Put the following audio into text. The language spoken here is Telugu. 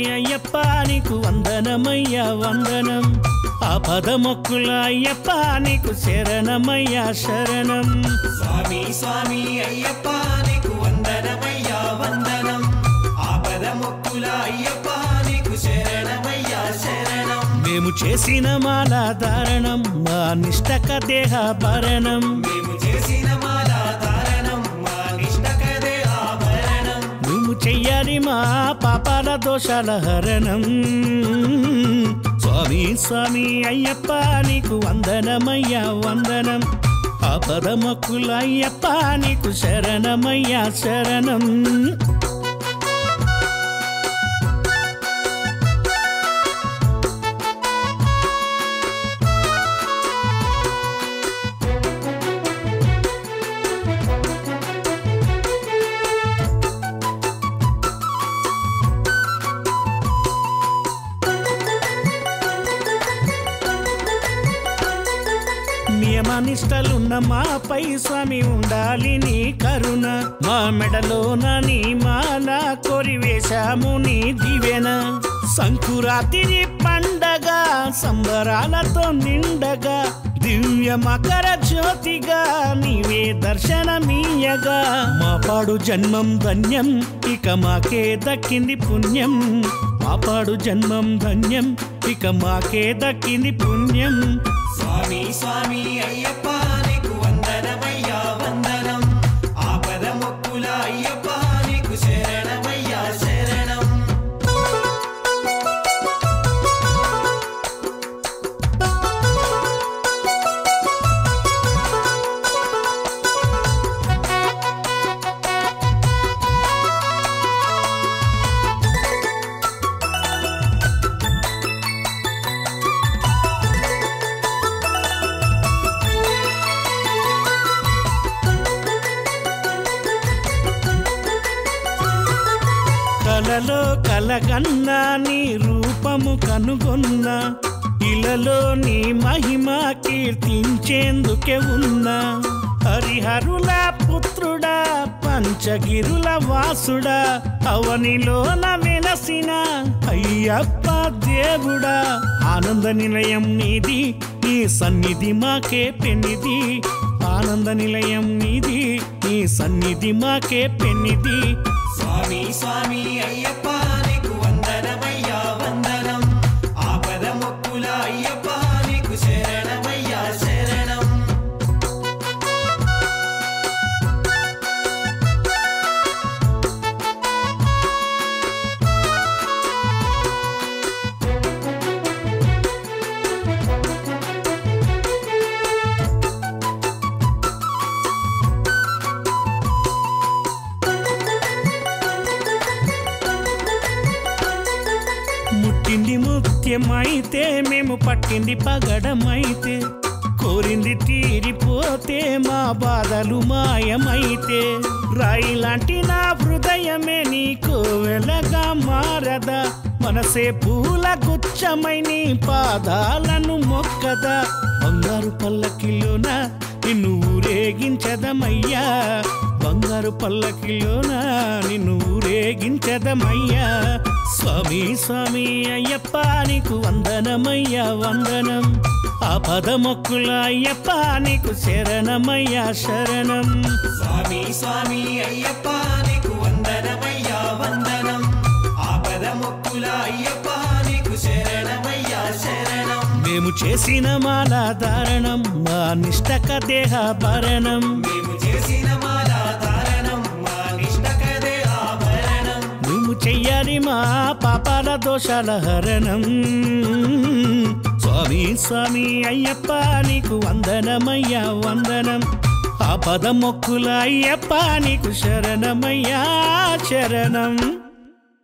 అయ్యప్ప నీకు వందనమయ్యా వందనం ఆపద మొక్కుల అయ్యప్ప నీకు శరణమయ్యా శరణం స్వామి స్వామి అయ్యప్ప నీకు వందనమయ్యా వందనం ఆపద మొక్కుల అయ్యప్ప నీకు శరణమయ్యా శరణం మేము చేసిన మాల ధారణం మా నిష్టక దేహ భరణం మేము చేసిన మాల ధారణం మా నిష్టక దేహ భరణం నువ్వు చెయ్యాలి మా పాపాల దోషాల హరణం స్వామి స్వామి అయ్యప్ప నీకు వందనమయ్యా వందనం ఆపద మొక్కుల అయ్యప్ప నీకు శరణమయ్యా శరణం నియమనిష్టలున్న మాపై స్వామి ఉండాలి నీ కరుణ మా మెడలోన నీ మాల కొరివేశాము నీ దివెన సంకురాతిరి పండగ సంబరాలతో నిండగా దివ్య మకర జ్యోతిగా నీవే దర్శనమీయగా మా పాడు జన్మం ధన్యం ఇక మాకే దక్కింది పుణ్యం మా పాడు జన్మం ధన్యం ఇక మాకే దక్కింది పుణ్యం స్వామి స్వామి అయ్యప్ప నీకు వందనమయ్యా వందనం ఆపద మొక్కుల అయ్యప్ప నీకు శరణమయ్యా శరణం కలలో కలగన్నా నీ రూపము కనుగొన్నా ఇలలో నీ మహిమ కీర్తించేందుకే ఉన్నా హరిహరుల పుత్రుడా పంచగిరుల వాసుడా అవనిలోన వెలసిన అయ్యప్ప దేవుడా ఆనంద నిలయం నీది నీ సన్నిధి మాకే పెన్నిది ఆనంద నిలయం నీది నీ సన్నిధి మాకే పెన్నిది స్వామి స్వామి అయ్యప్ప నీకు వందనమయ్యా వందనం ఆపద మొక్కుల అయ్యప్ప నీకు శరణమయ్యా శరణం ముట్టింది ముత్యమైతే మేము పట్టింది పగడమైతే కోరింది తీరిపోతే మా బాధలు మాయమైతే రాయి లాంటి నా హృదయమే నీకు వెలగా మారదా మనసే పూల గుచ్చమై నీ పాదాలను మొక్కదా బంగారు పల్లకిలోన నిన్ను ఊరేగించదమయ్యా బంగారు పల్లకిలోన నిన్ను ఊరేగించదమయ్యా స్వామి స్వామి అయ్యప్ప నీకు వందనమయ్యా వందనం ఆపద మొక్కుల అయ్యప్ప నీకు శరణమయ్యా శరణం స్వామి స్వామి అయ్యప్ప నీకు వందనమయ్యా వందనం ఆపద మొక్కుల అయ్యప్ప నీకు శరణమయ్యా శరణం మేము చేసిన మాల ధారణం మా నిష్టక దేహ భరణం మేము చేసిన మాల ధారణం మా నిష్టక దేహ భరణం నువ్వు చెయ్యాలి మా పాపాల దోషాల హరణం స్వామి స్వామి అయ్యప్ప నీకు వందనమయ్యా వందనం ఆపద మొక్కుల అయ్యప్ప నీకు శరణమయ్యా శరణం